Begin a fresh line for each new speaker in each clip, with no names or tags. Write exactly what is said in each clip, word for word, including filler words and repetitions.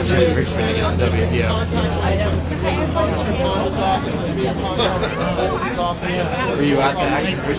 actually understanding on W T O. Were you at the action?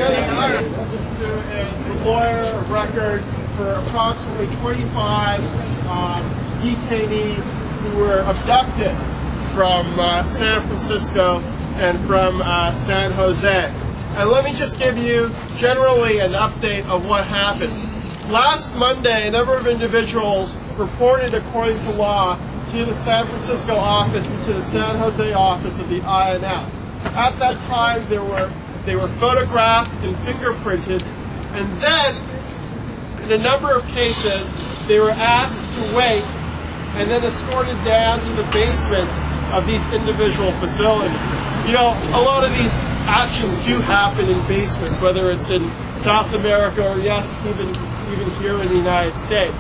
Is the lawyer of record for approximately twenty-five um, detainees who were abducted from uh, San Francisco and from uh, San Jose. And let me just give you generally an update of what happened. Last Monday, a number of individuals reported, according to law, to the San Francisco office and to the San Jose office of the I N S. At that time, there were they were photographed and fingerprinted, and then, in a number of cases, they were asked to wait and then escorted down to the basement of these individual facilities. You know, a lot of these actions do happen in basements, whether it's in South America or, yes, even, even here in the United States.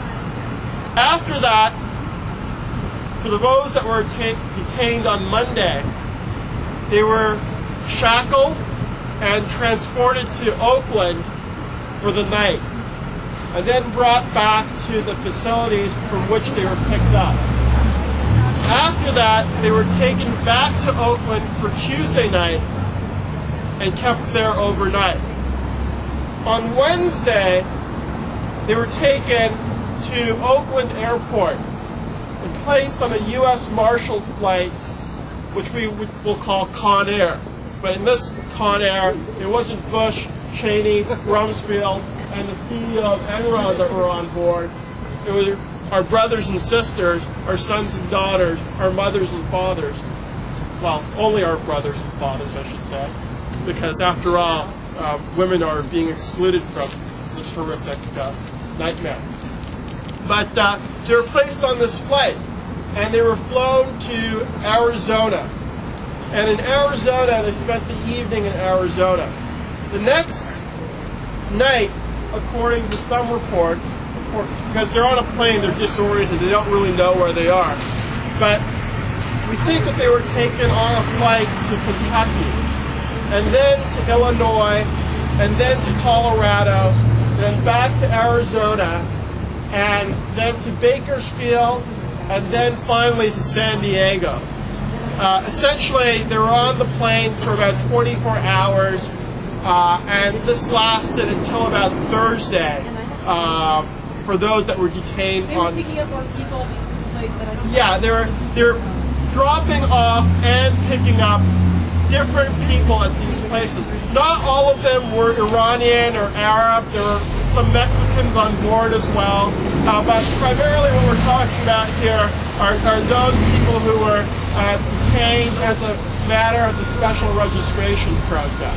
After that, for those that were detained on Monday, they were shackled and transported to Oakland for the night, and then brought back to the facilities from which they were picked up. After that, they were taken back to Oakland for Tuesday night and kept there overnight. On Wednesday, they were taken to Oakland Airport and placed on a U S Marshal flight, which we will call Con Air. But in this Con Air, it wasn't Bush, Cheney, Rumsfeld, and the C E O of Enron that were on board. It was our brothers and sisters, our sons and daughters, our mothers and fathers. Well, only our brothers and fathers, I should say, because after all, uh, women are being excluded from this horrific uh, nightmare. But uh, they were placed on this flight, and they were flown to Arizona. And in Arizona, they spent the evening in Arizona. The next night, according to some reports, because they're on a plane, they're disoriented, they don't really know where they are. But we think that they were taken on a flight to Kentucky, and then to Illinois, and then to Colorado, then back to Arizona, and then to Bakersfield, and then finally to San Diego. Uh, essentially, they were on the plane for about twenty-four hours, uh, and this lasted until about Thursday uh, for those that were detained
they were
on.
picking up more people at these places that I don't
Yeah, they were they're dropping off and picking up different people at these places. Not all of them were Iranian or Arab. There were some Mexicans on board as well. Uh, but primarily what we're talking about here are, are those people who were uh, detained as a matter of the special registration process.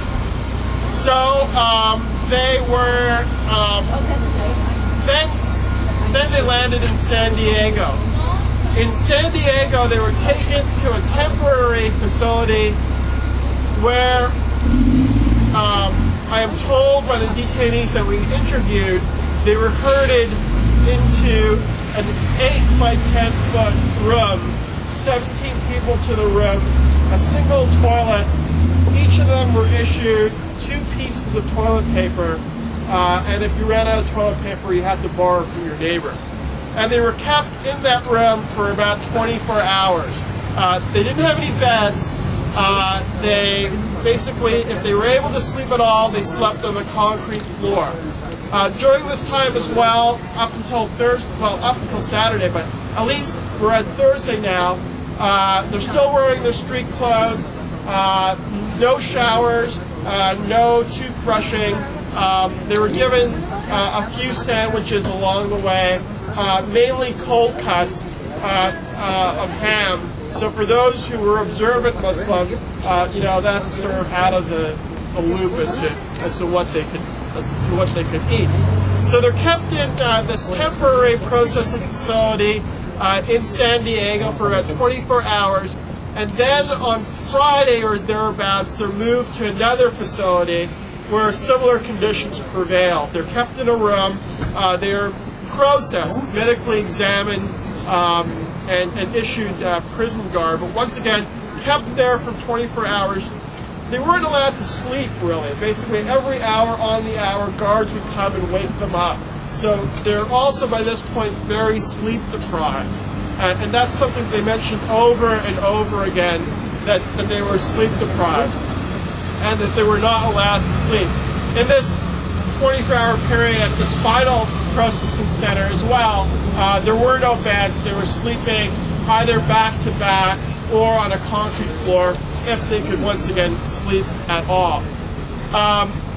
So um, they were, um, then, then they landed in San Diego. In San Diego, they were taken to a temporary facility where um, I am told by the detainees that we interviewed, they were herded into an eight by ten foot room, seventeen people to the room, a single toilet. Each of them were issued two pieces of toilet paper, uh, and if you ran out of toilet paper, you had to borrow from your neighbor. And they were kept in that room for about twenty-four hours. Uh, they didn't have any beds. Uh, they basically, if they were able to sleep at all, they slept on the concrete floor. Uh, during this time as well, up until Thursday, well, up until Saturday, but at least we're at Thursday now, uh, they're still wearing their street clothes, uh, no showers, uh, no toothbrushing. Um, they were given uh, a few sandwiches along the way, uh, mainly cold cuts uh, uh, of ham. So for those who were observant Muslims, uh, you know, that's sort of out of the, the loop as to as to what they could as to what they could eat. So they're kept in uh, this temporary processing facility uh, in San Diego for about twenty-four hours, and then on Friday or thereabouts, they're moved to another facility where similar conditions prevail. They're kept in a room. Uh, they're processed, medically examined. Um, And, and issued uh, prison guard, but once again, kept there for twenty-four hours. They weren't allowed to sleep, really. Basically, every hour on the hour, guards would come and wake them up. So they're also, by this point, very sleep deprived. Uh, and that's something they mentioned over and over again, that, that they were sleep deprived and that they were not allowed to sleep. In this twenty-four hour period at this final processing center as well, uh, there were no beds. They were sleeping either back to back or on a concrete floor if they could once again sleep at all. Um,